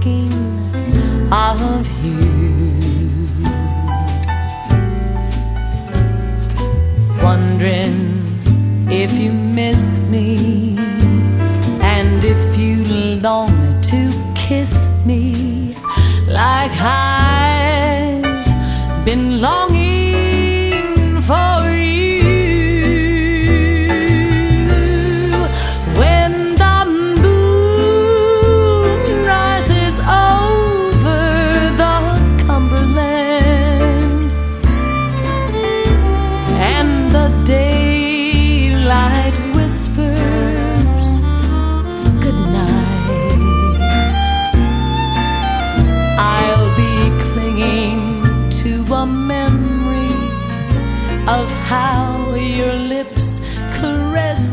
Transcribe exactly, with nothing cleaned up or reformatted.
thinking of you. Wondering if you miss me, and if you long to kiss me like I've been longing for you. When the moon rises over the Cumberland and the daylight whispers good night, I'll be clinging to a memory of how your lips caressed